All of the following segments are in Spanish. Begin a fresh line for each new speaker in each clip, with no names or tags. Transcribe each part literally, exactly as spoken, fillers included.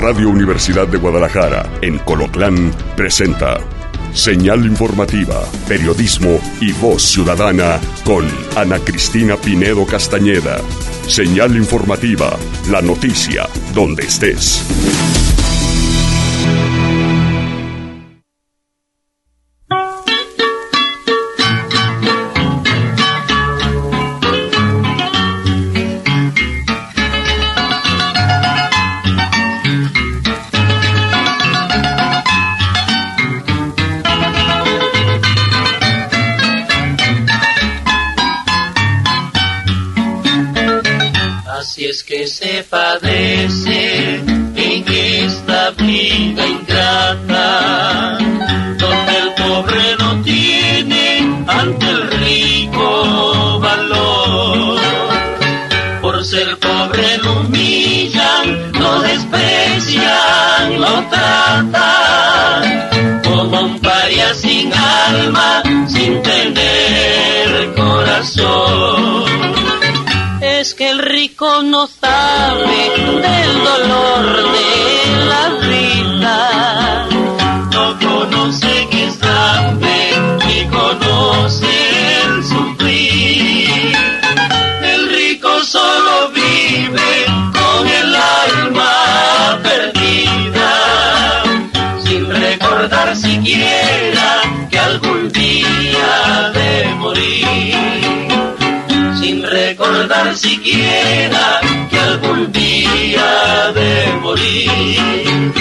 Radio Universidad de Guadalajara, en Colotlán, presenta Señal Informativa, Periodismo y Voz Ciudadana con Ana Cristina Pinedo Castañeda. Señal Informativa, la noticia donde estés.
Así es que se padece en esta vida ingrata, donde el pobre no tiene ante el rico valor. Por ser pobre lo humillan, lo desprecian, lo tratan como un paria sin alma, sin tener corazón. Es que el rico no sabe del dolor de la vida, no conoce que es hambre, ni conoce el sufrir. El rico solo vive con el alma perdida, sin recordar siquiera que algún día ha de morir. Sin recordar siquiera que algún día ha de morir.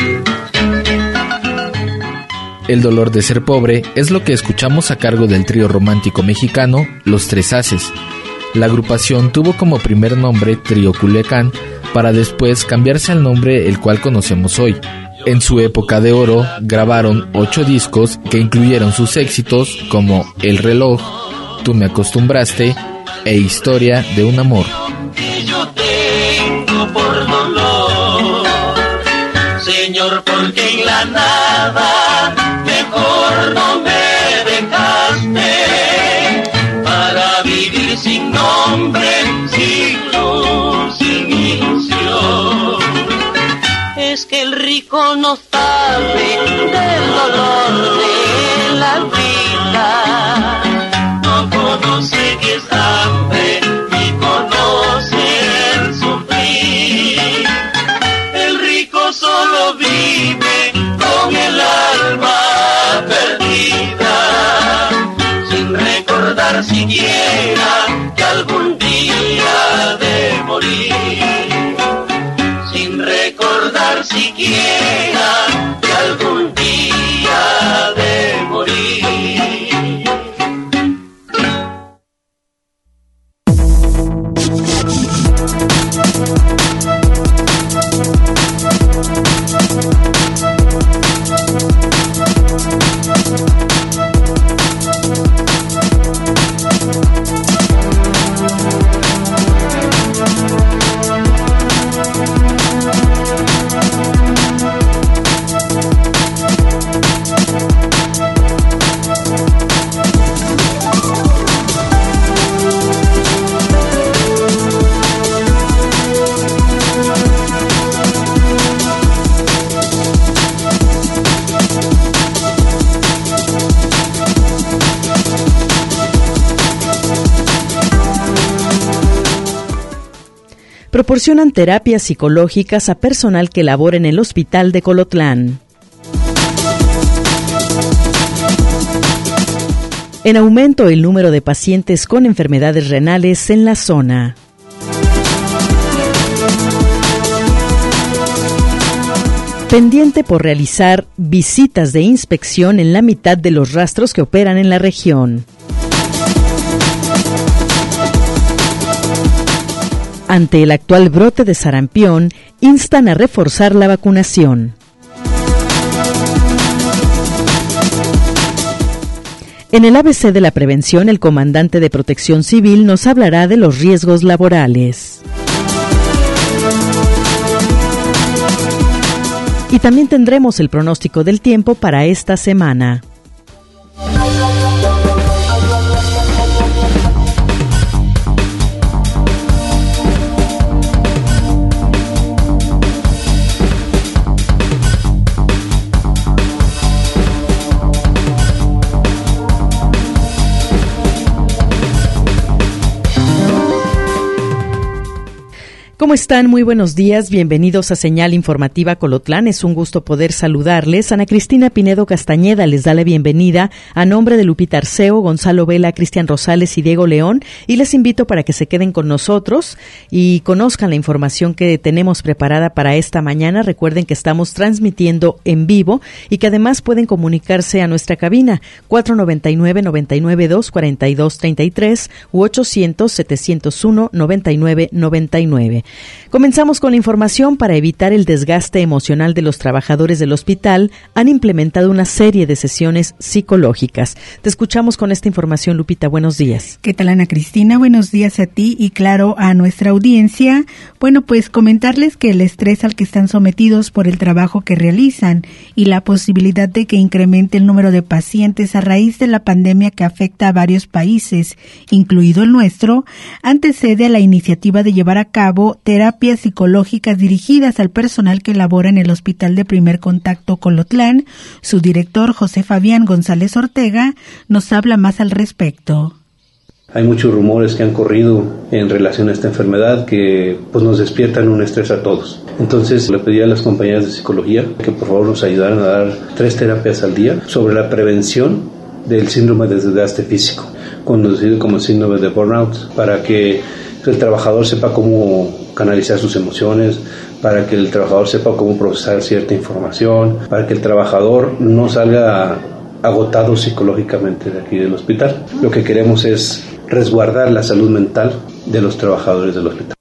El dolor de ser pobre es lo que escuchamos a cargo del trío romántico mexicano Los Tres Haces. La agrupación tuvo como primer nombre Trío Culiacán, para después cambiarse al nombre el cual conocemos hoy. En su época de oro grabaron ocho discos que incluyeron sus éxitos como El Reloj, Tú me acostumbraste e Historia de un amor.
Que yo tengo por dolor, Señor, porque en la nada mejor no me dejaste, para vivir sin nombre, sin luz, sin ilusión. Es que el rico no sabe del dolor de la vida, no conoce que es hambre, ni conoce el sufrir. El rico solo vive con el alma perdida, sin recordar siquiera que algún día ha de morir. Sin recordar siquiera que algún día ha de morir.
Proporcionan terapias psicológicas a personal que labora en el Hospital de Colotlán. En aumento el número de pacientes con enfermedades renales en la zona. Pendiente por realizar visitas de inspección en la mitad de los rastros que operan en la región. Ante el actual brote de sarampión, instan a reforzar la vacunación. En el A B C de la prevención, el comandante de Protección Civil nos hablará de los riesgos laborales. Y también tendremos el pronóstico del tiempo para esta semana. ¿Cómo están? Muy buenos días. Bienvenidos a Señal Informativa Colotlán. Es un gusto poder saludarles. Ana Cristina Pinedo Castañeda les da la bienvenida a nombre de Lupita Arceo, Gonzalo Vela, Cristian Rosales y Diego León. Y les invito para que se queden con nosotros y conozcan la información que tenemos preparada para esta mañana. Recuerden que estamos transmitiendo en vivo y que además pueden comunicarse a nuestra cabina cuatro noventa y nueve, noventa y nueve dos, cuarenta y dos treinta y tres u ochocientos, setecientos uno, noventa y nueve noventa y nueve. Comenzamos con la información. Para evitar el desgaste emocional de los trabajadores del hospital, han implementado una serie de sesiones psicológicas. Te escuchamos con esta información, Lupita. Buenos días.
¿Qué tal, Ana Cristina? Buenos días a ti y, claro, a nuestra audiencia. Bueno, pues comentarles que el estrés al que están sometidos por el trabajo que realizan y la posibilidad de que incremente el número de pacientes a raíz de la pandemia que afecta a varios países, incluido el nuestro, antecede a la iniciativa de llevar a cabo terapias psicológicas dirigidas al personal que labora en el Hospital de Primer Contacto Colotlán. Su director, José Fabián González Ortega, nos habla más al respecto.
Hay muchos rumores que han corrido en relación a esta enfermedad que pues nos despiertan un estrés a todos. Entonces le pedí a las compañeras de psicología que por favor nos ayudaran a dar tres terapias al día sobre la prevención del síndrome de desgaste físico, conocido como síndrome de burnout, para que el trabajador sepa cómo canalizar sus emociones, para que el trabajador sepa cómo procesar cierta información, para que el trabajador no salga agotado psicológicamente de aquí del hospital. Lo que queremos es resguardar la salud mental de los trabajadores del hospital.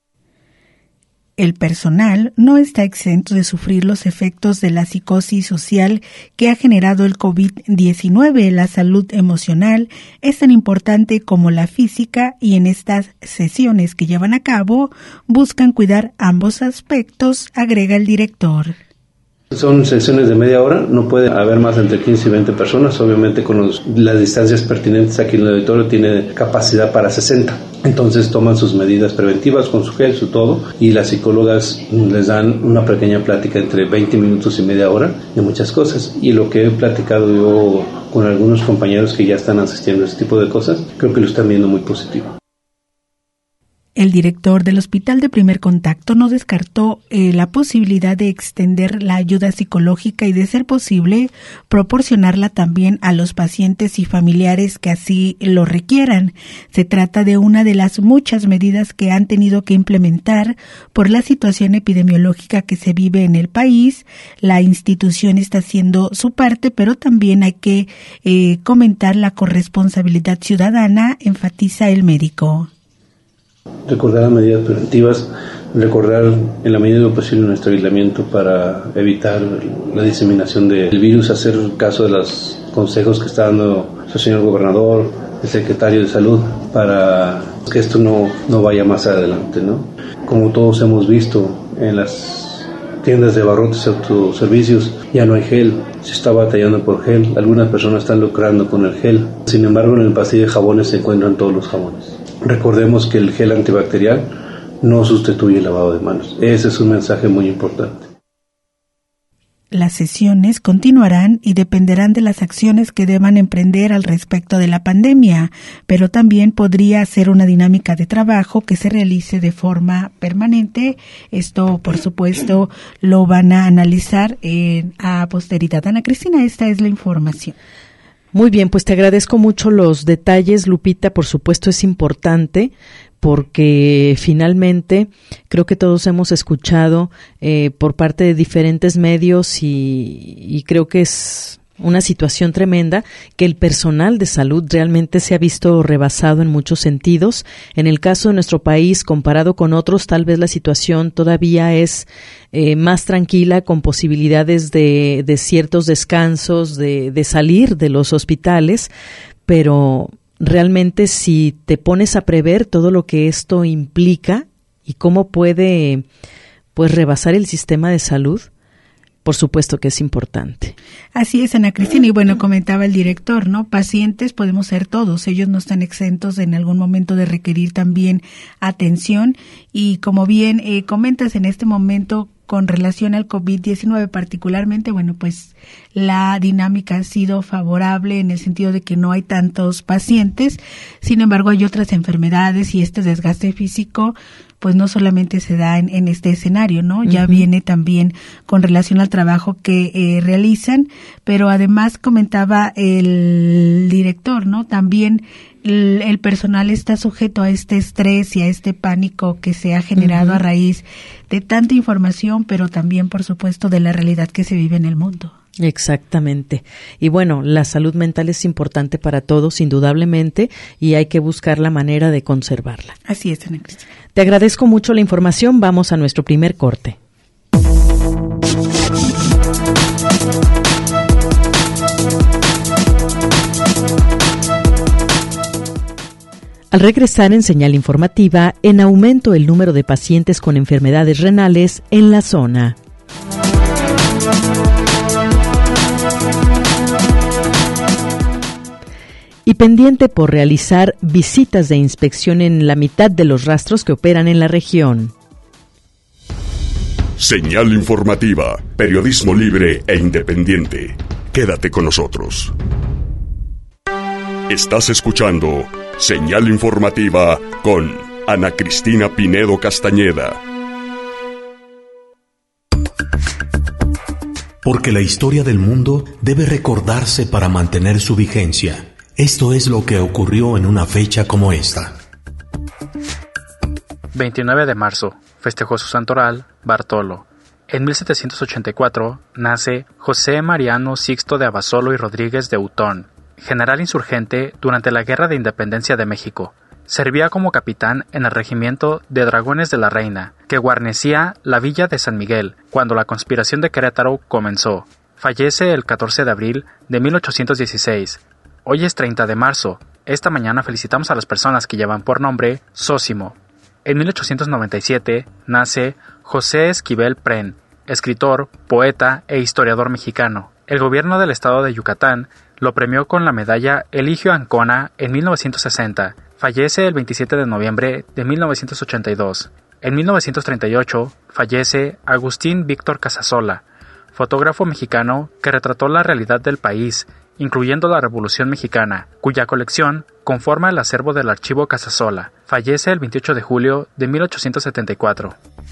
El personal no está exento de sufrir los efectos de la psicosis social que ha generado el covid diecinueve. La salud emocional es tan importante como la física y en estas sesiones que llevan a cabo buscan cuidar ambos aspectos, agrega el director.
Son sesiones de media hora, no puede haber más entre quince y veinte personas, obviamente con los, las distancias pertinentes. Aquí en el auditorio tiene capacidad para sesenta, entonces toman sus medidas preventivas con su gel, su todo, y las psicólogas les dan una pequeña plática entre veinte minutos y media hora de muchas cosas, y lo que he platicado yo con algunos compañeros que ya están asistiendo a este tipo de cosas, creo que lo están viendo muy positivo.
El director del Hospital de Primer Contacto no descartó eh, la posibilidad de extender la ayuda psicológica y, de ser posible, proporcionarla también a los pacientes y familiares que así lo requieran. Se trata de una de las muchas medidas que han tenido que implementar por la situación epidemiológica que se vive en el país. La institución está haciendo su parte, pero también hay que eh, comentar la corresponsabilidad ciudadana, enfatiza el médico.
Recordar las medidas preventivas, recordar en la medida de lo posible nuestro aislamiento para evitar la diseminación del virus, hacer caso de los consejos que está dando el señor gobernador, el secretario de salud, para que esto no, no vaya más adelante, ¿no? Como todos hemos visto en las tiendas de abarrotes y autoservicios, ya no hay gel, se está batallando por gel, algunas personas están lucrando con el gel, sin embargo en el pasillo de jabones se encuentran todos los jabones. Recordemos que el gel antibacterial no sustituye el lavado de manos. Ese es un mensaje muy importante.
Las sesiones continuarán y dependerán de las acciones que deban emprender al respecto de la pandemia, pero también podría ser una dinámica de trabajo que se realice de forma permanente. Esto, por supuesto, lo van a analizar en, a posteridad. Ana Cristina, esta es la información.
Muy bien, pues te agradezco mucho los detalles, Lupita. Por supuesto es importante porque finalmente creo que todos hemos escuchado eh, por parte de diferentes medios y, y creo que es una situación tremenda que el personal de salud realmente se ha visto rebasado en muchos sentidos. En el caso de nuestro país, comparado con otros, tal vez la situación todavía es eh, más tranquila, con posibilidades de, de ciertos descansos, de, de salir de los hospitales, pero realmente si te pones a prever todo lo que esto implica y cómo puede pues rebasar el sistema de salud, por supuesto que es importante.
Así es, Ana Cristina, y bueno, comentaba el director, ¿no? Pacientes podemos ser todos, ellos no están exentos en algún momento de requerir también atención, y como bien eh, comentas en este momento, con relación al covid diecinueve particularmente, bueno, pues la dinámica ha sido favorable en el sentido de que no hay tantos pacientes. Sin embargo, hay otras enfermedades y este desgaste físico pues no solamente se da en, en este escenario, ¿no? Ya uh-huh. viene también con relación al trabajo que eh, realizan, pero además comentaba el director, ¿no? También el, el personal está sujeto a este estrés y a este pánico que se ha generado uh-huh. a raíz de tanta información, pero también, por supuesto, de la realidad que se vive en el mundo.
Exactamente. Y bueno, la salud mental es importante para todos, indudablemente, y hay que buscar la manera de conservarla.
Así es, Ana Cristina.
Te agradezco mucho la información. Vamos a nuestro primer corte. Al regresar en Señal Informativa, en aumento el número de pacientes con enfermedades renales en la zona. Y pendiente por realizar visitas de inspección en la mitad de los rastros que operan en la región.
Señal Informativa, periodismo libre e independiente. Quédate con nosotros. Estás escuchando Señal Informativa con Ana Cristina Pinedo Castañeda.
Porque la historia del mundo debe recordarse para mantener su vigencia. Esto es lo que ocurrió en una fecha como esta.
veintinueve de marzo, festejó su santoral Bartolo. En mil setecientos ochenta y cuatro nace José Mariano Sixto de Abasolo y Rodríguez de Utón, general insurgente durante la Guerra de Independencia de México. Servía como capitán en el regimiento de Dragones de la Reina, que guarnecía la villa de San Miguel cuando la conspiración de Querétaro comenzó. Fallece el catorce de abril de mil ochocientos dieciséis. Hoy es treinta de marzo. Esta mañana felicitamos a las personas que llevan por nombre Zósimo. En mil ochocientos noventa y siete nace José Esquivel Pren, escritor, poeta e historiador mexicano. El gobierno del estado de Yucatán lo premió con la medalla Eligio Ancona en mil novecientos sesenta. Fallece el veintisiete de noviembre de mil novecientos ochenta y dos. En mil novecientos treinta y ocho fallece Agustín Víctor Casasola, fotógrafo mexicano que retrató la realidad del país, incluyendo la Revolución Mexicana, cuya colección conforma el acervo del Archivo Casasola. Fallece el veintiocho de julio de mil ochocientos setenta y cuatro.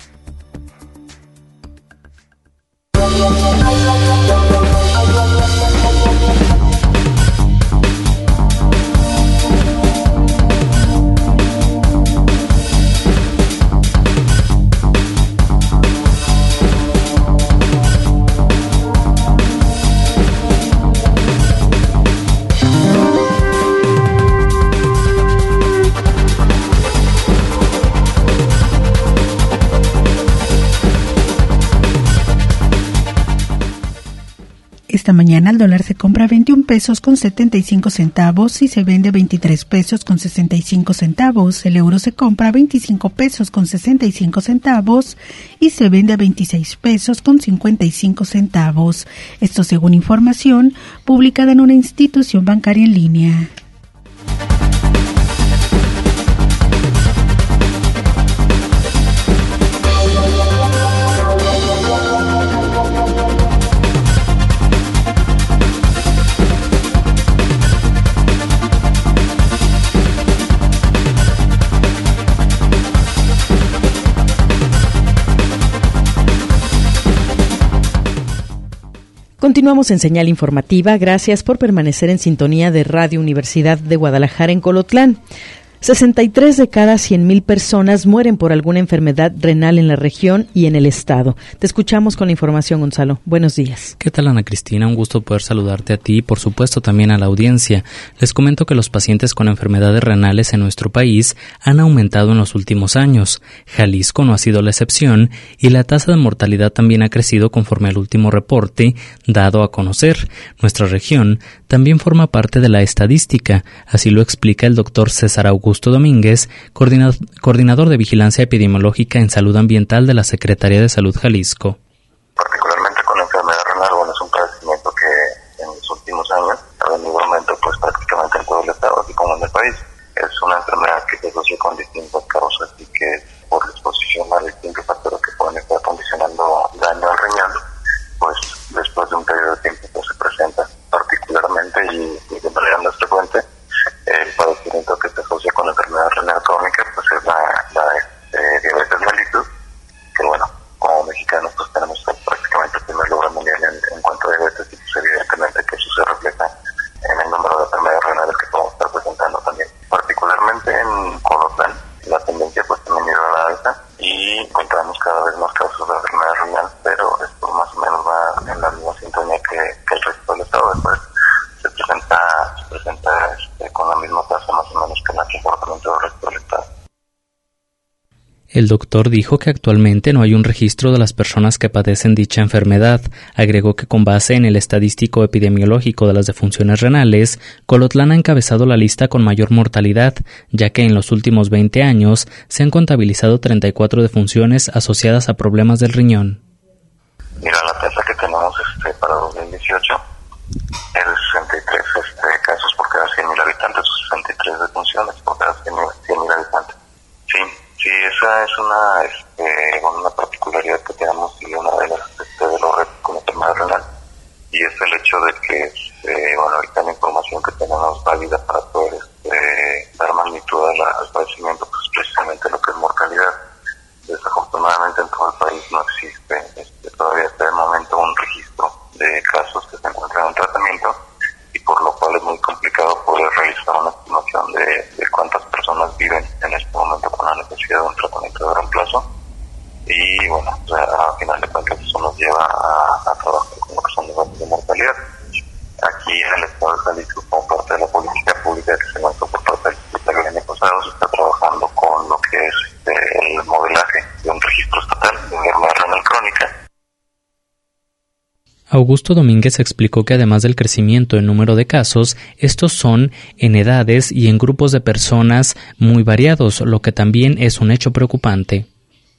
Esta mañana el dólar se compra a veintiún pesos con setenta y cinco centavos y se vende a veintitrés pesos con sesenta y cinco centavos. El euro se compra a veinticinco pesos con sesenta y cinco centavos y se vende a veintiséis pesos con cincuenta y cinco centavos. Esto según información publicada en una institución bancaria en línea.
Continuamos en Señal Informativa. Gracias por permanecer en sintonía de Radio Universidad de Guadalajara en Colotlán. sesenta y tres de cada cien mil personas mueren por alguna enfermedad renal en la región y en el estado. Te escuchamos con la información, Gonzalo. Buenos días.
¿Qué tal, Ana Cristina? Un gusto poder saludarte a ti y, por supuesto, también a la audiencia. Les comento que los pacientes con enfermedades renales en nuestro país han aumentado en los últimos años. Jalisco no ha sido la excepción y la tasa de mortalidad también ha crecido conforme al último reporte dado a conocer. Nuestra región también forma parte de la estadística, así lo explica el doctor César Augusto Domínguez, coordinador, coordinador de Vigilancia Epidemiológica en Salud Ambiental de la Secretaría de Salud Jalisco.
Particularmente con la enfermedad renal, bueno, es un padecimiento que en los últimos años ha venido aumento pues prácticamente en todo el estado, así como en el país. Es una enfermedad que se asocia con distintas causas y que por la exposición a distintos factores que pueden estar condicionando daño al riñón, pues después de un periodo de tiempo pues, se presenta particularmente y, y de manera más frecuente. El padecimiento que se asocia con la enfermedad renal crónica pues es la, la eh, diabetes
El doctor dijo que actualmente no hay un registro de las personas que padecen dicha enfermedad. Agregó que con base en el estadístico epidemiológico de las defunciones renales, Colotlán ha encabezado la lista con mayor mortalidad, ya que en los últimos veinte años se han contabilizado treinta y cuatro defunciones asociadas a problemas del riñón.
Mira, la tasa que tenemos este, para dos mil dieciocho es de sesenta y tres este, casos por cada cien mil habitantes, o sesenta y tres defunciones por cada cien mil habitantes. Sí, sí, esa es una, este, una particularidad que tenemos y una de las este, de los retos con la enfermedad renal, y es el hecho de que, este, bueno, ahorita la información que tenemos válida para poder este, dar magnitud al, al padecimiento, pues precisamente lo que es mortalidad. Desafortunadamente en todo el país no existe este, todavía hasta el momento un registro de casos que se encuentran en tratamiento, y por lo cual es muy complicado poder realizar una estimación de, de cuántas personas viven en este momento con la necesidad de un tratamiento de gran plazo. Y bueno, o sea, a final de cuentas eso nos lleva a, a trabajar con lo que son los datos de mortalidad. Aquí en el estado de Jalisco, como parte de la política pública que se lanzó por parte del secretario el año pasado, se está trabajando con lo que es este, el modelaje de un registro estatal de enfermedad renal crónica.
Augusto Domínguez explicó que además del crecimiento en número de casos, estos son en edades y en grupos de personas muy variados, lo que también es un hecho preocupante.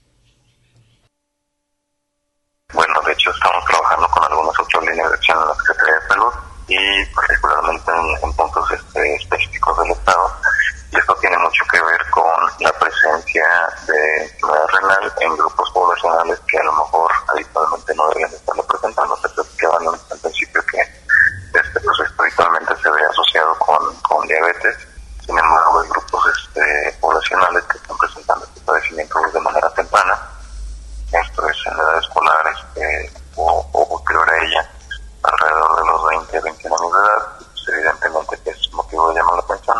Bueno, de hecho estamos trabajando con algunas otras líneas de acción en la Secretaría de Salud y particularmente en, en puntos este, específicos del Estado, y esto tiene mucho que ver con la presencia de enfermedad renal en grupos poblacionales que a lo mejor habitualmente no deberían estarlo presentando. Se platicaban al principio que este proceso habitualmente se ve asociado con, con diabetes, sin embargo hay grupos este, poblacionales que están presentando este padecimiento de manera temprana, esto es en edad escolar este, o, o posterior a ella, alrededor de los veinte a veintiún años de edad, pues evidentemente que es motivo de llamar la atención.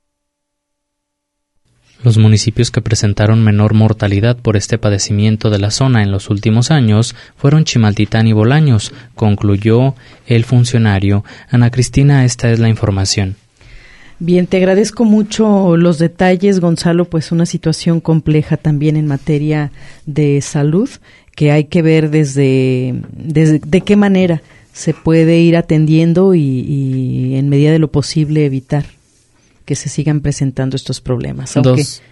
Los municipios que presentaron menor mortalidad por este padecimiento de la zona en los últimos años fueron Chimaltitán y Bolaños, concluyó el funcionario. Ana Cristina, esta es la información.
Bien, te agradezco mucho los detalles, Gonzalo, pues una situación compleja también en materia de salud, que hay que ver desde, desde de qué manera se puede ir atendiendo y, y en medida de lo posible evitar que se sigan presentando estos problemas. Aunque,
Dos,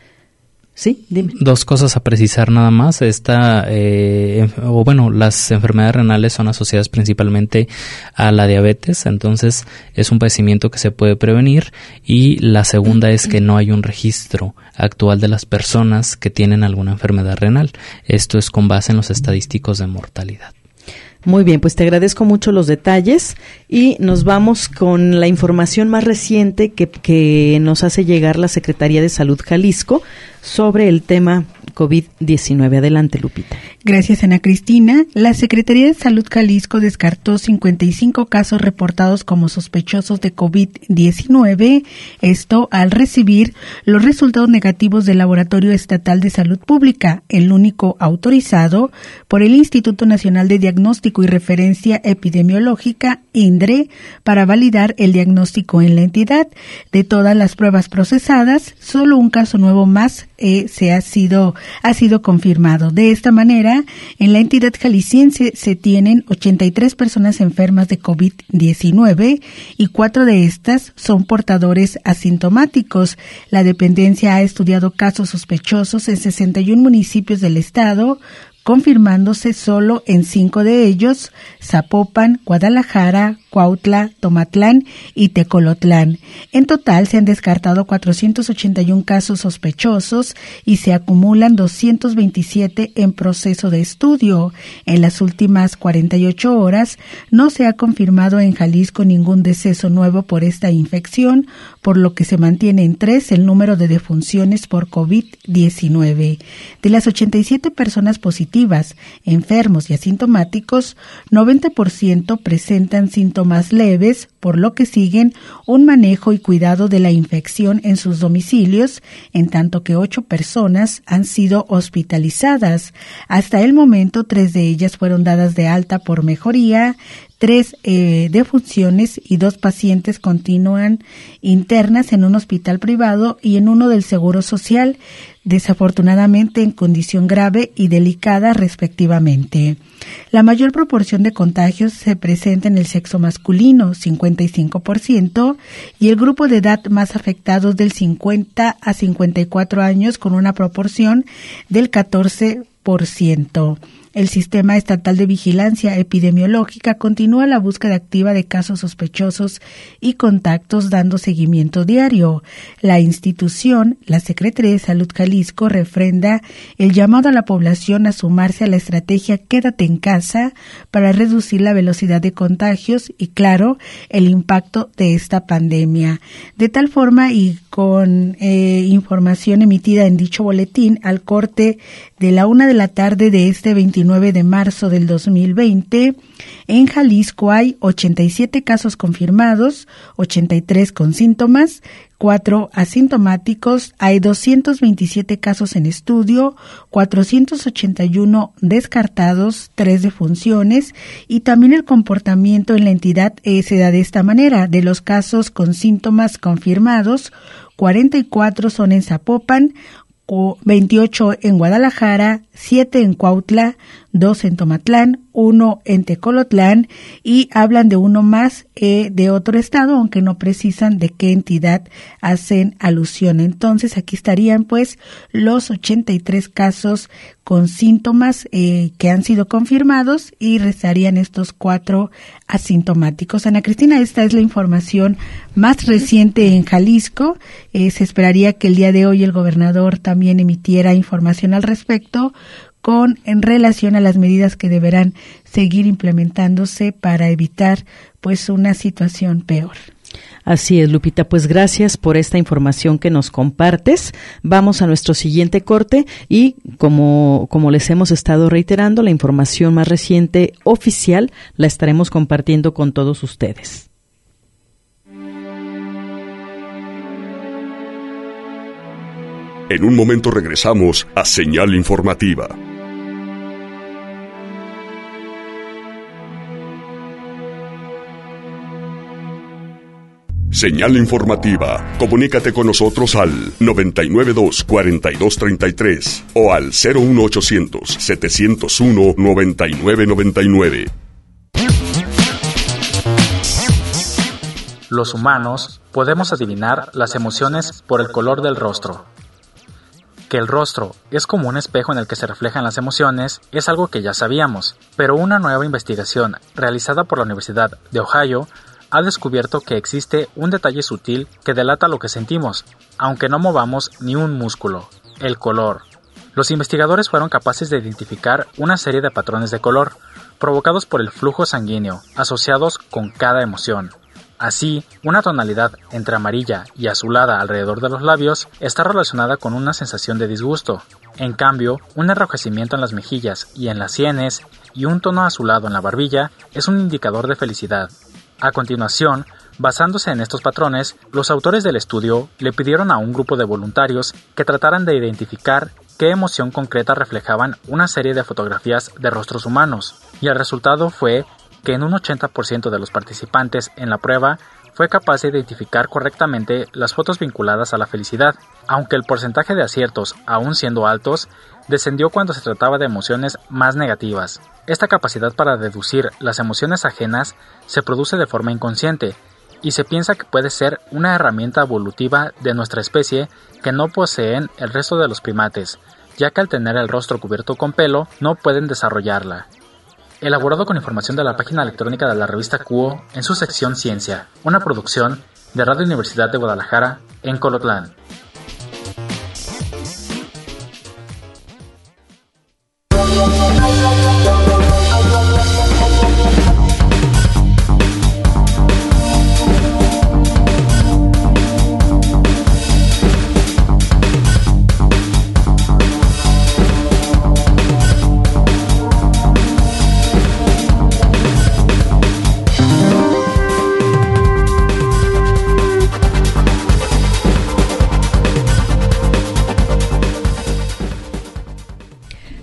sí, dime.
Dos cosas a precisar nada más. Esta, eh, o bueno, las enfermedades renales son asociadas principalmente a la diabetes, entonces es un padecimiento que se puede prevenir. Y la segunda es que no hay un registro actual de las personas que tienen alguna enfermedad renal. Esto es con base en los estadísticos de mortalidad.
Muy bien, pues te agradezco mucho los detalles y nos vamos con la información más reciente que, que nos hace llegar la Secretaría de Salud Jalisco sobre el tema COVID diecinueve. Adelante, Lupita.
Gracias, Ana Cristina. La Secretaría de Salud Jalisco descartó cincuenta y cinco casos reportados como sospechosos de COVID diecinueve, esto al recibir los resultados negativos del Laboratorio Estatal de Salud Pública, el único autorizado por el Instituto Nacional de Diagnóstico y Referencia Epidemiológica, INDRE, para validar el diagnóstico en la entidad. De todas las pruebas procesadas, solo un caso nuevo más eh, se ha sido ha sido confirmado. De esta manera, en la entidad jalisciense se tienen ochenta y tres personas enfermas de COVID diecinueve y cuatro de estas son portadores asintomáticos. La dependencia ha estudiado casos sospechosos en sesenta y uno municipios del estado, confirmándose solo en cinco de ellos: Zapopan, Guadalajara, Cuautla, Tomatlán y Tecolotlán. En total se han descartado cuatrocientos ochenta y uno casos sospechosos y se acumulan doscientos veintisiete en proceso de estudio. En las últimas cuarenta y ocho horas no se ha confirmado en Jalisco ningún deceso nuevo por esta infección, por lo que se mantiene en tres el número de defunciones por COVID diecinueve. De las ochenta y siete personas positivas, enfermos y asintomáticos, noventa por ciento presentan síntomas leves, por lo que siguen un manejo y cuidado de la infección en sus domicilios, en tanto que ocho personas han sido hospitalizadas. Hasta el momento, tres de ellas fueron dadas de alta por mejoría, tres eh, defunciones y dos pacientes continúan internas en un hospital privado y en uno del Seguro Social, desafortunadamente en condición grave y delicada respectivamente. La mayor proporción de contagios se presenta en el sexo masculino, cincuenta y cinco por ciento, y el grupo de edad más afectados del cincuenta a cincuenta y cuatro años con una proporción del catorce por ciento. El Sistema Estatal de Vigilancia Epidemiológica continúa la búsqueda activa de casos sospechosos y contactos dando seguimiento diario. La institución, la Secretaría de Salud Jalisco, refrenda el llamado a la población a sumarse a la estrategia Quédate en casa para reducir la velocidad de contagios y, claro, el impacto de esta pandemia. De tal forma y con eh, información emitida en dicho boletín al corte de la una de la tarde de este veintinueve de marzo del dos mil veinte, en Jalisco hay ochenta y siete casos confirmados, ochenta y tres con síntomas, cuatro asintomáticos, hay doscientos veintisiete casos en estudio, cuatrocientos ochenta y uno descartados, tres defunciones, y también el comportamiento en la entidad eh, se da de esta manera: de los casos con síntomas confirmados, cuarenta y cuatro son en Zapopan, veintiocho en Guadalajara, siete en Cuautla, dos en Tomatlán, uno en Tecolotlán, y hablan de uno más eh, de otro estado, aunque no precisan de qué entidad hacen alusión. Entonces aquí estarían pues los ochenta y tres casos con síntomas eh, que han sido confirmados y restarían estos cuatro asintomáticos. Ana Cristina, esta es la información más reciente en Jalisco. Eh, se esperaría que el día de hoy el gobernador también emitiera información al respecto con en relación a las medidas que deberán seguir implementándose para evitar pues una situación peor.
Así es, Lupita, pues gracias por esta información que nos compartes. Vamos a nuestro siguiente corte y como, como les hemos estado reiterando, la información más reciente oficial la estaremos compartiendo con todos ustedes.
En un momento regresamos a Señal Informativa. Señal Informativa. Comunícate con nosotros al noventa y nueve dos, cuarenta y dos treinta y tres o al cero uno ochocientos, setecientos uno, noventa y nueve noventa y nueve.
Los humanos podemos adivinar las emociones por el color del rostro. Que el rostro es como un espejo en el que se reflejan las emociones es algo que ya sabíamos, pero una nueva investigación realizada por la Universidad de Ohio ha descubierto que existe un detalle sutil que delata lo que sentimos, aunque no movamos ni un músculo: el color. Los investigadores fueron capaces de identificar una serie de patrones de color provocados por el flujo sanguíneo asociados con cada emoción. Así, una tonalidad entre amarilla y azulada alrededor de los labios está relacionada con una sensación de disgusto. En cambio, un enrojecimiento en las mejillas y en las sienes y un tono azulado en la barbilla es un indicador de felicidad. A continuación, basándose en estos patrones, los autores del estudio le pidieron a un grupo de voluntarios que trataran de identificar qué emoción concreta reflejaban una serie de fotografías de rostros humanos, y el resultado fue que en un ochenta por ciento de los participantes en la prueba fue capaz de identificar correctamente las fotos vinculadas a la felicidad, aunque el porcentaje de aciertos, aún siendo altos, descendió cuando se trataba de emociones más negativas. Esta capacidad para deducir las emociones ajenas se produce de forma inconsciente, y se piensa que puede ser una herramienta evolutiva de nuestra especie que no poseen el resto de los primates, ya que al tener el rostro cubierto con pelo no pueden desarrollarla. Elaborado con información de la página electrónica de la revista Cuo en su sección Ciencia, una producción de Radio Universidad de Guadalajara en Colotlán.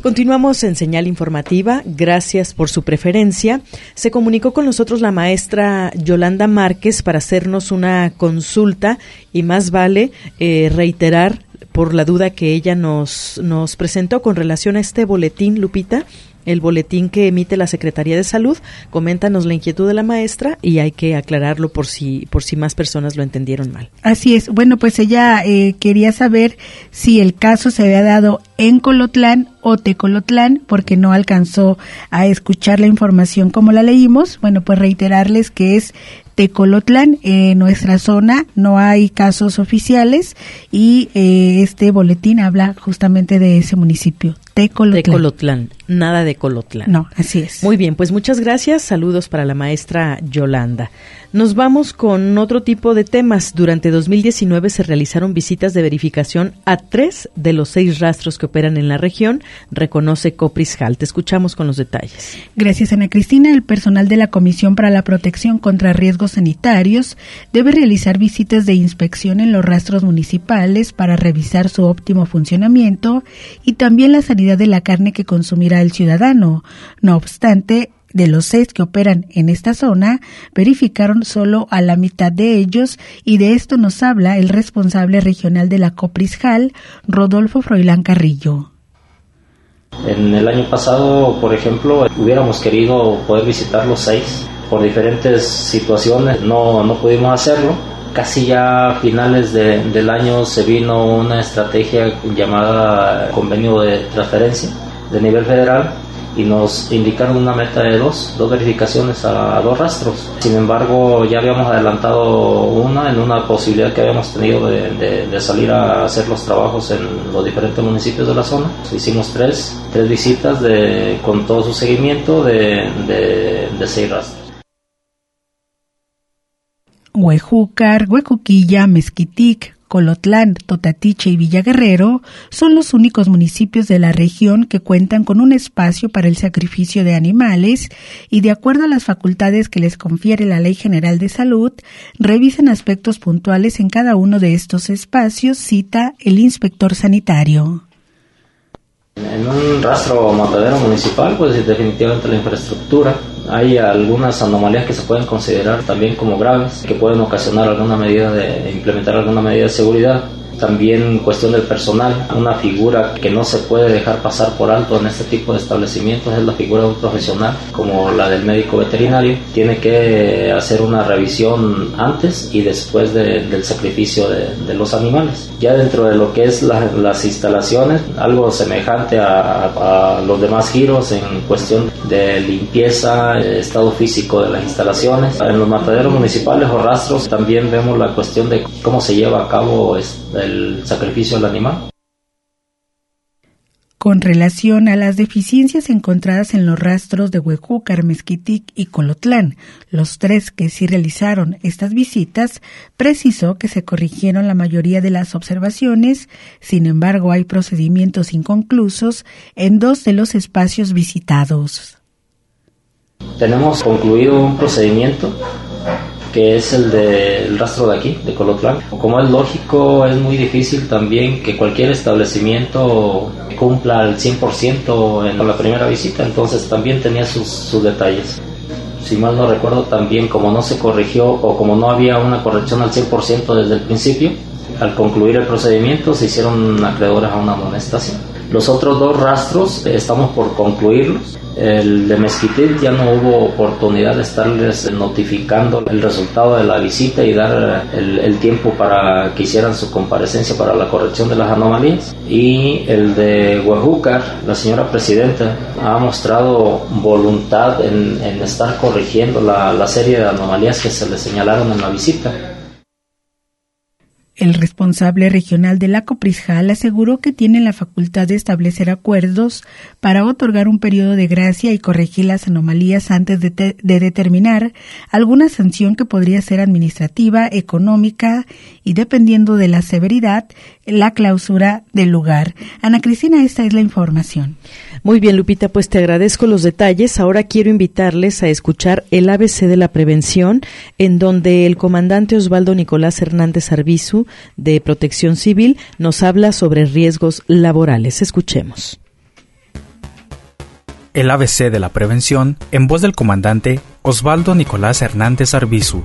Continuamos en Señal Informativa, gracias por su preferencia. Se comunicó con nosotros la maestra Yolanda Márquez para hacernos una consulta y más vale eh, reiterar por la duda que ella nos, nos presentó con relación a este boletín, Lupita, el boletín que emite la Secretaría de Salud. Coméntanos la inquietud de la maestra y hay que aclararlo por si por si más personas lo entendieron mal.
Así es. Bueno, pues ella eh, quería saber si el caso se había dado en Colotlán o Tecolotlán, porque no alcanzó a escuchar la información como la leímos. Bueno, pues reiterarles que es Tecolotlán, en nuestra zona no hay casos oficiales y eh, este boletín habla justamente de ese municipio, Tecolotlán.
Tecolotlán, nada de Colotlán.
No, así es.
Muy bien, pues muchas gracias, saludos para la maestra Yolanda. Nos vamos con otro tipo de temas. Durante dos mil diecinueve se realizaron visitas de verificación a tres de los seis rastros que operan en la región, reconoce Coprisjal. Te escuchamos con los detalles.
Gracias, Ana Cristina. El personal de la Comisión para la Protección contra Riesgos Sanitarios debe realizar visitas de inspección en los rastros municipales para revisar su óptimo funcionamiento y también la sanidad de la carne que consumirá el ciudadano. No obstante, de los seis que operan en esta zona, verificaron solo a la mitad de ellos y de esto nos habla el responsable regional de la Coprisjal, Rodolfo Froilán Carrillo.
En el año pasado, por ejemplo, hubiéramos querido poder visitar los seis. Por diferentes situaciones no, no pudimos hacerlo. Casi ya a finales de, del año se vino una estrategia llamada convenio de transferencia de nivel federal y nos indicaron una meta de dos, dos verificaciones a, a dos rastros. Sin embargo, ya habíamos adelantado una en una posibilidad que habíamos tenido de, de, de salir a hacer los trabajos en los diferentes municipios de la zona. Hicimos tres, tres visitas de, con todo su seguimiento de, de, de seis rastros.
Huejúcar, Huecuquilla, Mezquitic, Colotlán, Totatiche y Villaguerrero son los únicos municipios de la región que cuentan con un espacio para el sacrificio de animales y, de acuerdo a las facultades que les confiere la Ley General de Salud, revisan aspectos puntuales en cada uno de estos espacios, cita el inspector sanitario.
En un rastro matadero municipal, pues definitivamente la infraestructura. Hay algunas anomalías que se pueden considerar también como graves, que pueden ocasionar alguna medida de implementar alguna medida de seguridad. También cuestión del personal, una figura que no se puede dejar pasar por alto en este tipo de establecimientos es la figura de un profesional, como la del médico veterinario. Tiene que hacer una revisión antes y después de, del sacrificio de, de los animales. Ya dentro de lo que es la, las instalaciones, algo semejante a, a, a los demás giros en cuestión de limpieza, estado físico de las instalaciones. En los mataderos municipales o rastros también vemos la cuestión de cómo se lleva a cabo este, el sacrificio del animal.
Con relación a las deficiencias encontradas en los rastros de Huejúcar, Mezquitic y Colotlán, los tres que sí realizaron estas visitas, precisó que se corrigieron la mayoría de las observaciones. Sin embargo, hay procedimientos inconclusos en dos de los espacios visitados.
Tenemos concluido un procedimiento que es el del rastro de aquí, de Colotlán. Como es lógico, es muy difícil también que cualquier establecimiento cumpla al cien por ciento en la primera visita, entonces también tenía sus, sus detalles. Si mal no recuerdo, también como no se corrigió o como no había una corrección al cien por ciento desde el principio, al concluir el procedimiento se hicieron acreedores a una amonestación. Los otros dos rastros eh, estamos por concluirlos. El de Mezquitic ya no hubo oportunidad de estarles notificando el resultado de la visita y dar el, el tiempo para que hicieran su comparecencia para la corrección de las anomalías. Y el de Huejúcar, la señora presidenta ha mostrado voluntad en, en estar corrigiendo la, la serie de anomalías que se le señalaron en la visita.
El responsable regional de la Coprisjal aseguró que tiene la facultad de establecer acuerdos para otorgar un periodo de gracia y corregir las anomalías antes de, te- de determinar alguna sanción que podría ser administrativa, económica y, dependiendo de la severidad, la clausura del lugar. Ana Cristina, esta es la información.
Muy bien, Lupita, pues te agradezco los detalles. Ahora quiero invitarles a escuchar el A B C de la prevención, en donde el comandante Osvaldo Nicolás Hernández Arbizu, de Protección Civil, nos habla sobre riesgos laborales. Escuchemos.
el A B C de la prevención, en voz del comandante Osvaldo Nicolás Hernández Arbizu.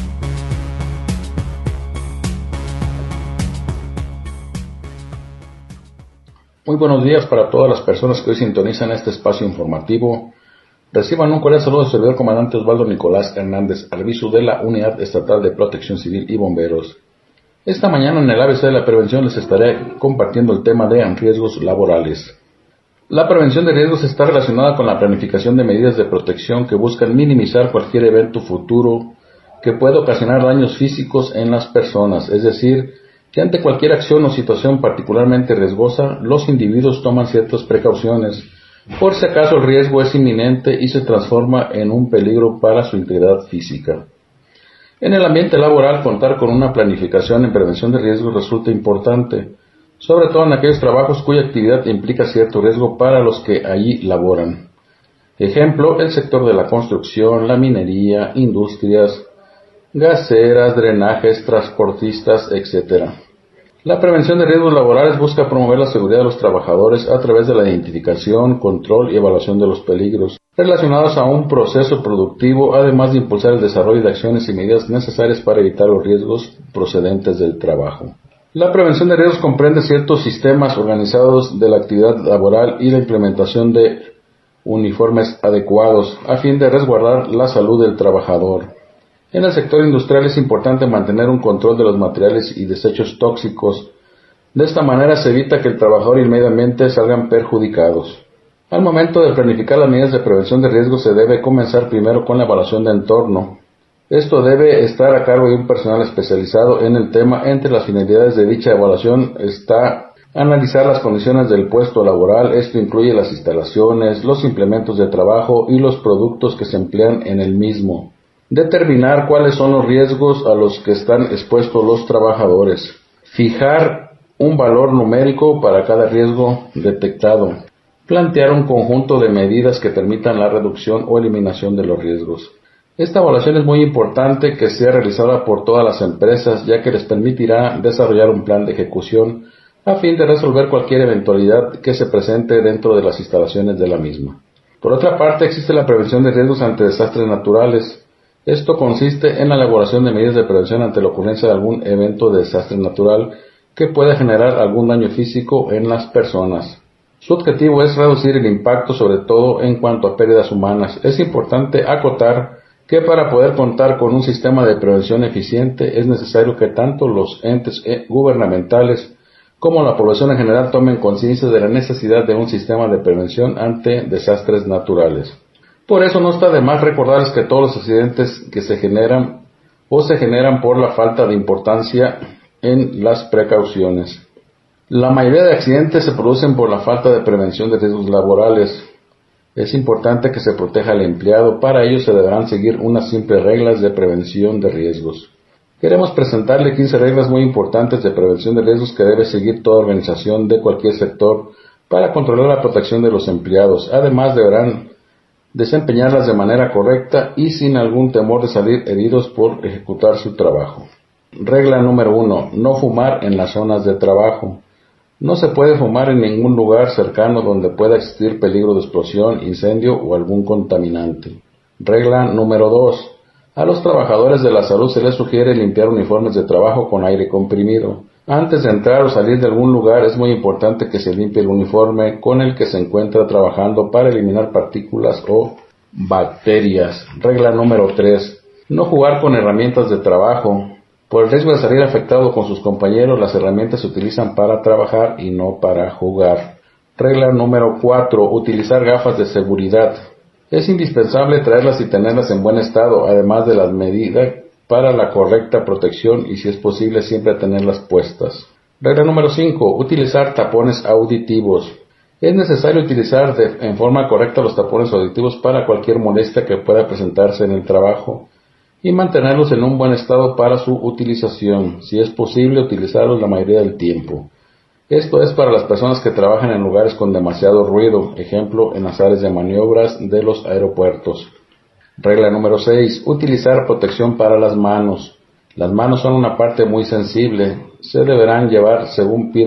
Muy buenos días para todas las personas que hoy sintonizan este espacio informativo. Reciban un cordial saludo del servidor comandante Osvaldo Nicolás Hernández Arbizu de la Unidad Estatal de Protección Civil y Bomberos. Esta mañana en el A B C de la prevención les estaré compartiendo el tema de riesgos laborales. La prevención de riesgos está relacionada con la planificación de medidas de protección que buscan minimizar cualquier evento futuro que pueda ocasionar daños físicos en las personas, es decir, que ante cualquier acción o situación particularmente riesgosa, los individuos toman ciertas precauciones, por si acaso el riesgo es inminente y se transforma en un peligro para su integridad física. En el ambiente laboral, contar con una planificación en prevención de riesgos resulta importante, sobre todo en aquellos trabajos cuya actividad implica cierto riesgo para los que allí laboran. Ejemplo, el sector de la construcción, la minería, industrias, gaseras, drenajes, transportistas, etcétera. La prevención de riesgos laborales busca promover la seguridad de los trabajadores a través de la identificación, control y evaluación de los peligros relacionados a un proceso productivo, además de impulsar el desarrollo de acciones y medidas necesarias para evitar los riesgos procedentes del trabajo. La prevención de riesgos comprende ciertos sistemas organizados de la actividad laboral y la implementación de uniformes adecuados a fin de resguardar la salud del trabajador. En el sector industrial es importante mantener un control de los materiales y desechos tóxicos. De esta manera se evita que el trabajador y el medio ambiente salgan perjudicados. Al momento de planificar las medidas de prevención de riesgos se debe comenzar primero con la evaluación de entorno. Esto debe estar a cargo de un personal especializado en el tema. Entre las finalidades de dicha evaluación está analizar las condiciones del puesto laboral. Esto incluye las instalaciones, los implementos de trabajo y los productos que se emplean en el mismo. Determinar cuáles son los riesgos a los que están expuestos los trabajadores. Fijar un valor numérico para cada riesgo detectado. Plantear un conjunto de medidas que permitan la reducción o eliminación de los riesgos. Esta evaluación es muy importante que sea realizada por todas las empresas, ya que les permitirá desarrollar un plan de ejecución a fin de resolver cualquier eventualidad que se presente dentro de las instalaciones de la misma. Por otra parte, existe la prevención de riesgos ante desastres naturales. Esto consiste en la elaboración de medidas de prevención ante la ocurrencia de algún evento de desastre natural que pueda generar algún daño físico en las personas. Su objetivo es reducir el impacto, sobre todo en cuanto a pérdidas humanas. Es importante acotar que para poder contar con un sistema de prevención eficiente es necesario que tanto los entes gubernamentales como la población en general tomen conciencia de la necesidad de un sistema de prevención ante desastres naturales. Por eso no está de más recordarles que todos los accidentes que se generan o se generan por la falta de importancia en las precauciones. La mayoría de accidentes se producen por la falta de prevención de riesgos laborales. Es importante que se proteja al empleado. Para ello se deberán seguir unas simples reglas de prevención de riesgos. Queremos presentarle quince reglas muy importantes de prevención de riesgos que debe seguir toda organización de cualquier sector para controlar la protección de los empleados. Además, deberán desempeñarlas de manera correcta y sin algún temor de salir heridos por ejecutar su trabajo. Regla número uno. No fumar en las zonas de trabajo. No se puede fumar en ningún lugar cercano donde pueda existir peligro de explosión, incendio o algún contaminante. Regla número dos. A los trabajadores de la salud se les sugiere limpiar uniformes de trabajo con aire comprimido. Antes de entrar o salir de algún lugar es muy importante que se limpie el uniforme con el que se encuentra trabajando para eliminar partículas o bacterias. Regla número tres. No jugar con herramientas de trabajo. Por el riesgo de salir afectado con sus compañeros, las herramientas se utilizan para trabajar y no para jugar. Regla número cuatro. Utilizar gafas de seguridad. Es indispensable traerlas y tenerlas en buen estado, además de las medidas para la correcta protección y, si es posible, siempre tenerlas puestas. Regla número cinco. Utilizar tapones auditivos. Es necesario utilizar de, en forma correcta los tapones auditivos para cualquier molestia que pueda presentarse en el trabajo y mantenerlos en un buen estado para su utilización. Si es posible, utilizarlos la mayoría del tiempo. Esto es para las personas que trabajan en lugares con demasiado ruido, ejemplo, en las áreas de maniobras de los aeropuertos. Regla número seis. Utilizar protección para las manos. Las manos son una parte muy sensible. Se deberán llevar según pida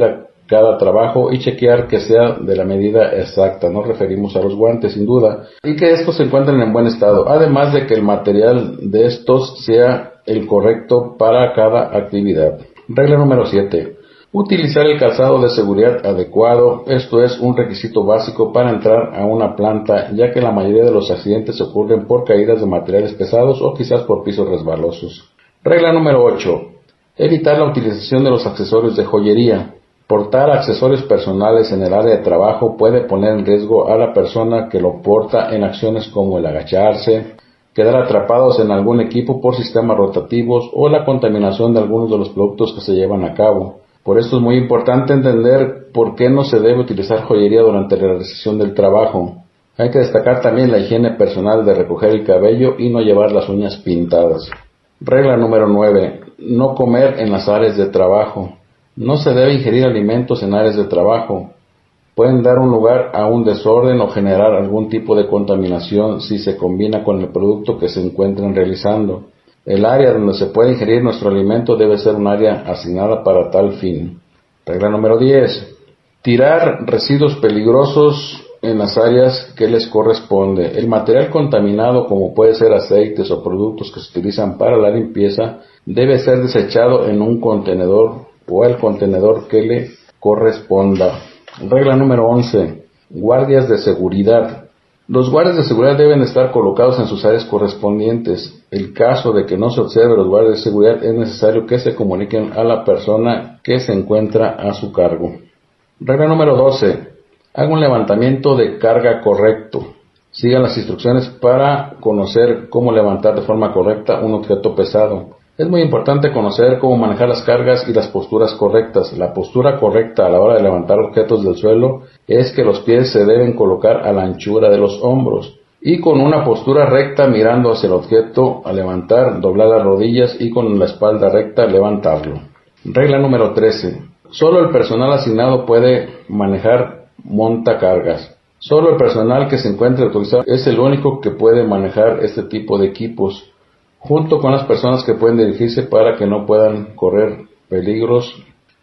cada trabajo y chequear que sea de la medida exacta. Nos referimos a los guantes, sin duda, y que estos se encuentren en buen estado, además de que el material de estos sea el correcto para cada actividad. Regla número siete. Utilizar el calzado de seguridad adecuado. Esto es un requisito básico para entrar a una planta, ya que la mayoría de los accidentes ocurren por caídas de materiales pesados o quizás por pisos resbalosos. Regla número ocho. Evitar la utilización de los accesorios de joyería. Portar accesorios personales en el área de trabajo puede poner en riesgo a la persona que lo porta en acciones como el agacharse, quedar atrapados en algún equipo por sistemas rotativos o la contaminación de algunos de los productos que se llevan a cabo. Por esto es muy importante entender por qué no se debe utilizar joyería durante la realización del trabajo. Hay que destacar también la higiene personal de recoger el cabello y no llevar las uñas pintadas. Regla número nueve. No comer en las áreas de trabajo. No se debe ingerir alimentos en áreas de trabajo. Pueden dar un lugar a un desorden o generar algún tipo de contaminación si se combina con el producto que se encuentren realizando. El área donde se puede ingerir nuestro alimento debe ser un área asignada para tal fin. Regla número diez. Tirar residuos peligrosos en las áreas que les corresponde. El material contaminado, como puede ser aceites o productos que se utilizan para la limpieza, debe ser desechado en un contenedor o el contenedor que le corresponda. Regla número once. Guardias de seguridad. Los guardias de seguridad deben estar colocados en sus áreas correspondientes. En caso de que no se observe los guardias de seguridad, es necesario que se comuniquen a la persona que se encuentra a su cargo. Regla número doce. Haga un levantamiento de carga correcto. Sigan las instrucciones para conocer cómo levantar de forma correcta un objeto pesado. Es muy importante conocer cómo manejar las cargas y las posturas correctas. La postura correcta a la hora de levantar objetos del suelo es que los pies se deben colocar a la anchura de los hombros y con una postura recta mirando hacia el objeto al levantar, doblar las rodillas y con la espalda recta levantarlo. Regla número trece. Solo el personal asignado puede manejar montacargas. Solo el personal que se encuentre autorizado es el único que puede manejar este tipo de equipos, junto con las personas que pueden dirigirse para que no puedan correr peligros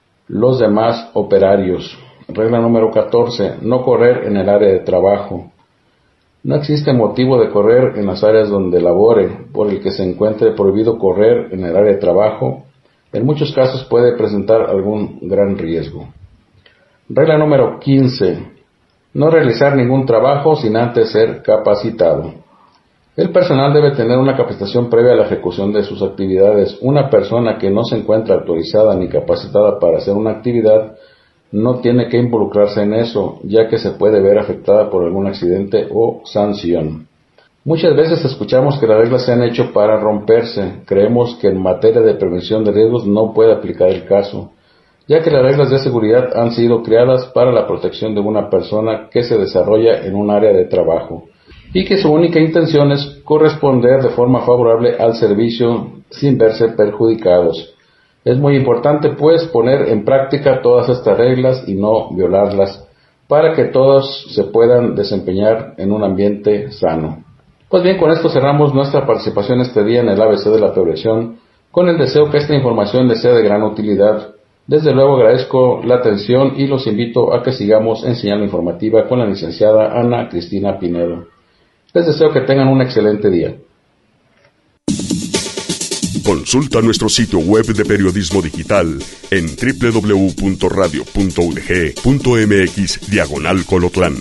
los demás operarios. Regla número catorce. No correr en el área de trabajo. No existe motivo de correr en las áreas donde labore, por el que se encuentre prohibido correr en el área de trabajo. En muchos casos puede presentar algún gran riesgo. Regla número quince. No realizar ningún trabajo sin antes ser capacitado. El personal debe tener una capacitación previa a la ejecución de sus actividades. Una persona que no se encuentra autorizada ni capacitada para hacer una actividad no tiene que involucrarse en eso, ya que se puede ver afectada por algún accidente o sanción. Muchas veces escuchamos que las reglas se han hecho para romperse. Creemos que en materia de prevención de riesgos no puede aplicar el caso, ya que las reglas de seguridad han sido creadas para la protección de una persona que se desarrolla en un área de trabajo y que su única intención es corresponder de forma favorable al servicio sin verse perjudicados. Es muy importante pues poner en práctica todas estas reglas y no violarlas para que todos se puedan desempeñar en un ambiente sano. Pues bien, con esto cerramos nuestra participación este día en el A B C de la prevención, con el deseo que esta información les sea de gran utilidad. Desde luego agradezco la atención y los invito a que sigamos en Señal Informativa con la licenciada Ana Cristina Pinedo. Les deseo que tengan un excelente día.
Consulta nuestro sitio web de periodismo digital en doble u doble u doble u punto radio punto u d g punto m x diagonal Colotlán.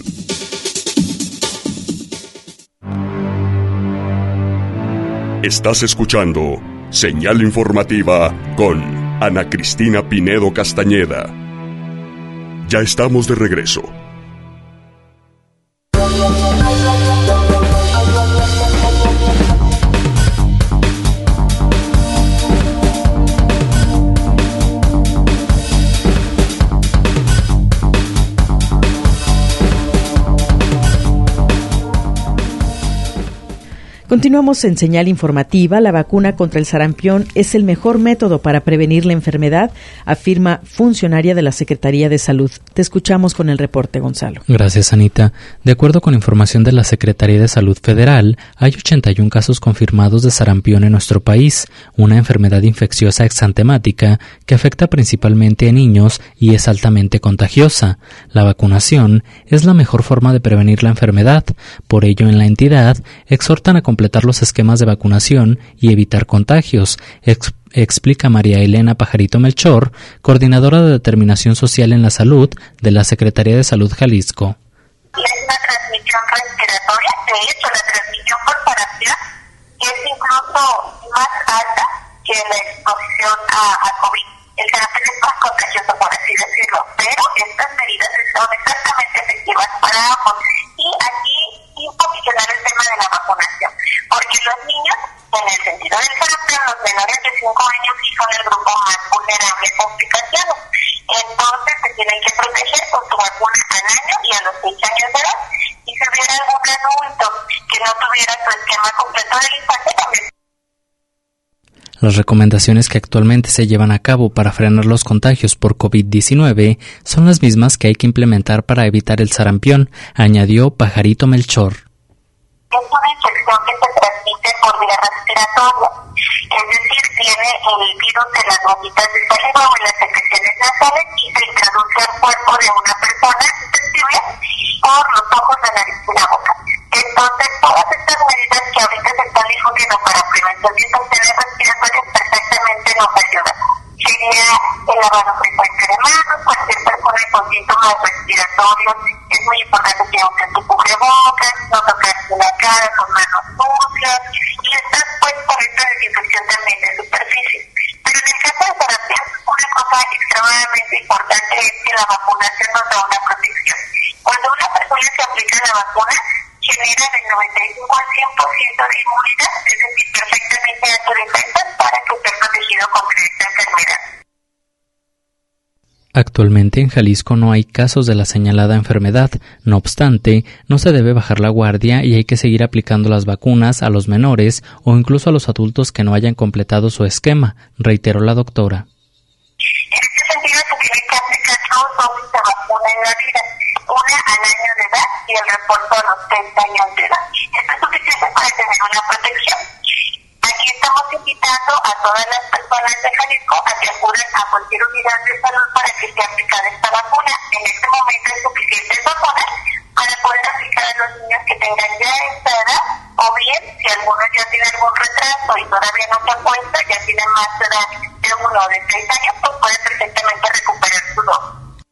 Estás escuchando Señal Informativa con Ana Cristina Pinedo Castañeda. Ya estamos de regreso.
Continuamos en señal informativa. La vacuna contra el sarampión es el mejor método para prevenir la enfermedad, afirma funcionaria de la Secretaría de Salud. Te escuchamos con el reporte, Gonzalo.
Gracias, Anita. De acuerdo con información de la Secretaría de Salud Federal, hay ochenta y un casos confirmados de sarampión en nuestro país, una enfermedad infecciosa exantemática que afecta principalmente a niños y es altamente contagiosa. La vacunación es la mejor forma de prevenir la enfermedad. Por ello, en la entidad exhortan a completar los esquemas de vacunación y evitar contagios, ex- explica María Elena Pajarito Melchor, coordinadora de Determinación Social en la Salud de la Secretaría de Salud Jalisco.
Es una transmisión respiratoria, de hecho la transmisión por parasita es incluso más alta que la exposición a, a COVID. El sarampión es más contagioso, por así decirlo, pero estas medidas son exactamente efectivas para ambos. Y aquí posicionar el tema de la vacunación, porque los niños, en el sentido del sarampión, los menores de cinco años sí son el grupo más vulnerable a complicaciones. Entonces se tienen que proteger con su vacuna al año y a los seis años de edad. Y si hubiera algún adulto que no tuviera su esquema completo de la infancia, también.
Las recomendaciones que actualmente se llevan a cabo para frenar los contagios por COVID diecinueve son las mismas que hay que implementar para evitar el sarampión, añadió Pajarito Melchor.
Es una infección que se transmite por vía respiratoria, es decir, tiene el virus de las gotitas de saliva o en las secreciones nasales y se introduce al cuerpo de una persona susceptible por los ojos, la nariz y la boca. Entonces, todas estas medidas que ahorita se están difundiendo para prevención de infecciones respiratorias perfectamente nos ayudan. Sería el lavado frecuente de manos, cualquier persona con síntomas respiratorios, es muy importante que usen tu cubrebocas, no tocarse la cara con manos sucias y estar pues por esta desinfección también de superficies. Pero en el caso de sarampión, una cosa extremadamente importante es que la vacunación nos da una protección. Cuando una persona se aplica la vacuna, genera del noventa y cinco al cien por ciento de inmunidad, es decir, perfectamente alto defensas para que esté protegido contra esta enfermedad.
Actualmente en Jalisco no hay casos de la señalada enfermedad. No obstante, no se debe bajar la guardia y hay que seguir aplicando las vacunas a los menores o incluso a los adultos que no hayan completado su esquema, reiteró la doctora.
En este sentido se tiene que aplicar dos dosis de vacuna en la vida, una al año de edad y el refuerzo a los treinta años de edad. Esto es suficiente para tener una protección. Aquí estamos invitando a todas las personas de Jalisco a que acudan a cualquier unidad de salud para que sea aplicada esta vacuna. En este momento hay suficientes vacunas para poder aplicar a los niños que tengan ya esta edad, o bien, si alguno ya tiene algún retraso y todavía no se ha puesto, ya tiene más edad de uno o de seis años, pues puede perfectamente recuperar su dosis.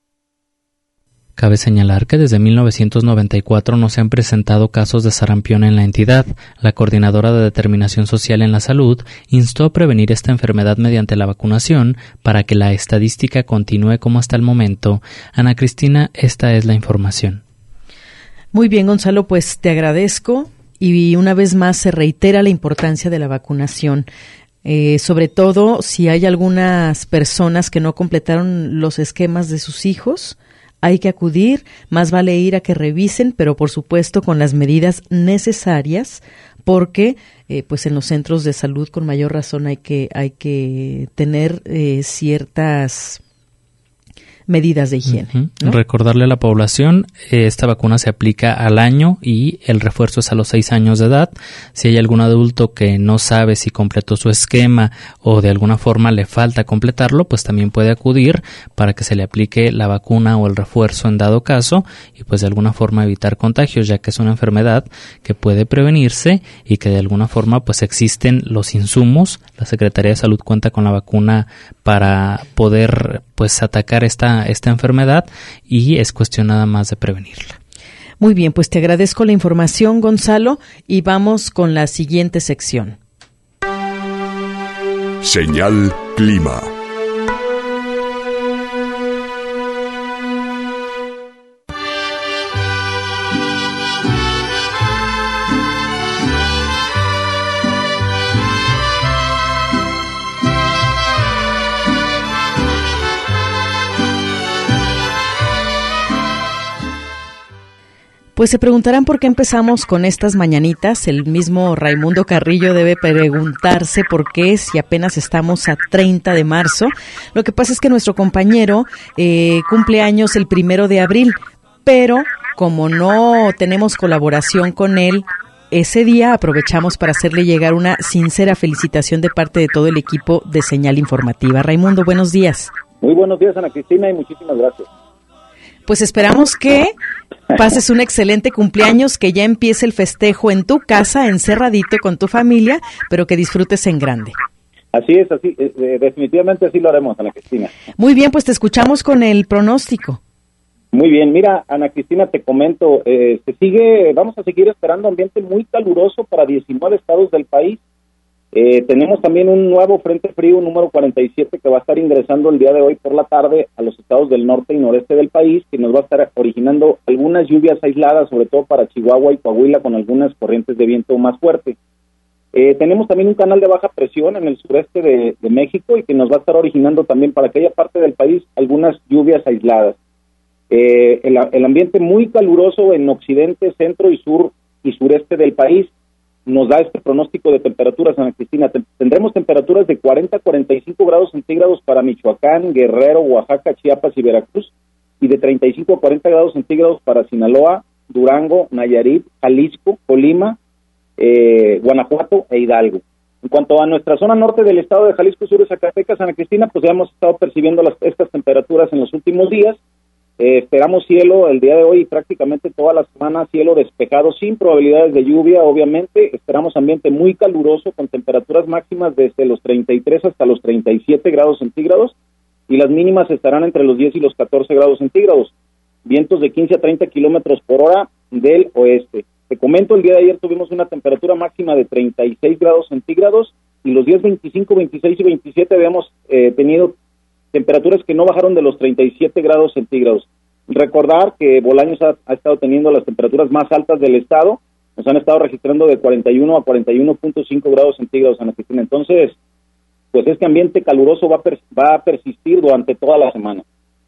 Cabe señalar que desde mil novecientos noventa y cuatro no se han presentado casos de sarampión en la entidad. La Coordinadora de Determinación Social en la Salud instó a prevenir esta enfermedad mediante la vacunación para que la estadística continúe como hasta el momento. Ana Cristina, esta es la información.
Muy bien, Gonzalo, pues te agradezco y una vez más se reitera la importancia de la vacunación. Eh, sobre todo si hay algunas personas que no completaron los esquemas de sus hijos, hay que acudir, más vale ir a que revisen, pero por supuesto con las medidas necesarias, porque eh, pues en los centros de salud con mayor razón hay que hay que tener eh, ciertas medidas de higiene,
uh-huh.
¿no?
Recordarle a la población, eh, esta vacuna se aplica al año y el refuerzo es a los seis años de edad. Si hay algún adulto que no sabe si completó su esquema o de alguna forma le falta completarlo, pues también puede acudir para que se le aplique la vacuna o el refuerzo en dado caso y pues de alguna forma evitar contagios, ya que es una enfermedad que puede prevenirse y que de alguna forma pues existen los insumos. La Secretaría de Salud cuenta con la vacuna para poder pues atacar esta esta enfermedad y es cuestión nada más de prevenirla.
Muy bien, pues te agradezco la información, Gonzalo, y vamos con la siguiente sección.
Señal Clima.
Pues se preguntarán por qué empezamos con estas mañanitas. El mismo Raimundo Carrillo debe preguntarse por qué, si apenas estamos a treinta de marzo. Lo que pasa es que nuestro compañero eh, cumple años el primero de abril, pero como no tenemos colaboración con él, ese día aprovechamos para hacerle llegar una sincera felicitación de parte de todo el equipo de Señal Informativa. Raimundo, buenos días.
Muy buenos días, Ana Cristina, y muchísimas gracias.
Pues esperamos que pases un excelente cumpleaños, que ya empiece el festejo en tu casa, encerradito con tu familia, pero que disfrutes en grande.
Así es, así eh, definitivamente así lo haremos, Ana Cristina.
Muy bien, pues te escuchamos con el pronóstico.
Muy bien, mira, Ana Cristina, te comento, eh, se sigue, vamos a seguir esperando ambiente muy caluroso para diecinueve estados del país. Eh, tenemos también un nuevo frente frío número cuarenta y siete que va a estar ingresando el día de hoy por la tarde a los estados del norte y noreste del país, que nos va a estar originando algunas lluvias aisladas, sobre todo para Chihuahua y Coahuila, con algunas corrientes de viento más fuertes. Eh, tenemos también un canal de baja presión en el sureste de, de México y que nos va a estar originando también para aquella parte del país algunas lluvias aisladas. Eh, el, el ambiente muy caluroso en occidente, centro y sur y sureste del país nos da este pronóstico de temperaturas, Ana Cristina. Tendremos temperaturas de cuarenta a cuarenta y cinco grados centígrados para Michoacán, Guerrero, Oaxaca, Chiapas y Veracruz, y de treinta y cinco a cuarenta grados centígrados para Sinaloa, Durango, Nayarit, Jalisco, Colima, eh, Guanajuato e Hidalgo. En cuanto a nuestra zona norte del estado de Jalisco, sur de Zacatecas, Ana Cristina, pues ya hemos estado percibiendo las, estas temperaturas en los últimos días. Eh, esperamos cielo el día de hoy y prácticamente toda la semana cielo despejado sin probabilidades de lluvia, obviamente. Esperamos ambiente muy caluroso con temperaturas máximas desde los treinta y tres hasta los treinta y siete grados centígrados y las mínimas estarán entre los diez y los catorce grados centígrados. Vientos de quince a treinta kilómetros por hora del oeste. Te comento, el día de ayer tuvimos una temperatura máxima de treinta y seis grados centígrados y los días veinticinco, veintiséis y veintisiete habíamos eh, tenido temperaturas que no bajaron de los treinta y siete grados centígrados. Recordar que Bolaños ha, ha estado teniendo las temperaturas más altas del estado, nos han estado registrando de cuarenta y uno a cuarenta y uno punto cinco grados centígrados, Ana Cristina. Entonces, pues este ambiente caluroso va a, per, va a persistir durante toda la semana.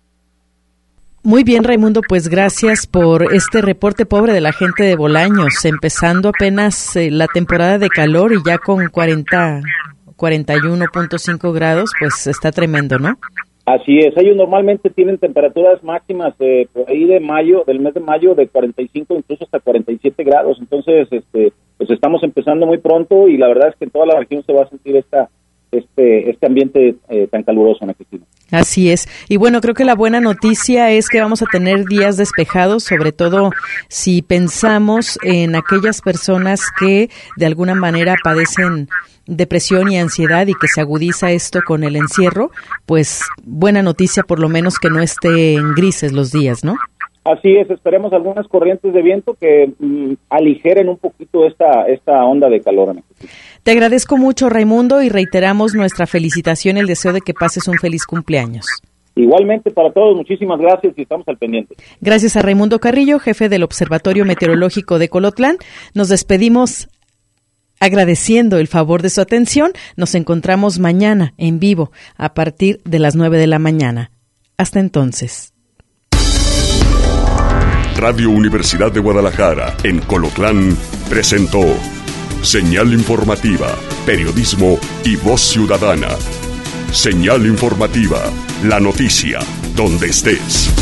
Muy bien, Raimundo, pues gracias por este reporte pobre de la gente de Bolaños, empezando apenas eh, la temporada de calor y ya con cuarenta, cuarenta y uno punto cinco grados, pues está tremendo, ¿no?
Así es, ellos normalmente tienen temperaturas máximas de por ahí de mayo, del mes de mayo, de cuarenta y cinco incluso hasta cuarenta y siete grados, entonces este pues estamos empezando muy pronto y la verdad es que en toda la región se va a sentir esta este este ambiente eh, tan caluroso, Ana Cristina.
Así es, y bueno, creo que la buena noticia es que vamos a tener días despejados, sobre todo si pensamos en aquellas personas que de alguna manera padecen depresión y ansiedad y que se agudiza esto con el encierro, pues buena noticia por lo menos que no esté en grises los días, ¿no?
Así es, esperemos algunas corrientes de viento que mm, aligeren un poquito esta esta onda de calor, Ana Cristina.
Te agradezco mucho, Raimundo, y reiteramos nuestra felicitación y el deseo de que pases un feliz cumpleaños.
Igualmente para todos, muchísimas gracias y estamos al pendiente.
Gracias a Raimundo Carrillo, jefe del Observatorio Meteorológico de Colotlán. Nos despedimos agradeciendo el favor de su atención. Nos encontramos mañana en vivo a partir de las nueve de la mañana. Hasta entonces.
Radio Universidad de Guadalajara en Colotlán presentó Señal Informativa, Periodismo y Voz Ciudadana. Señal Informativa, la noticia, donde estés.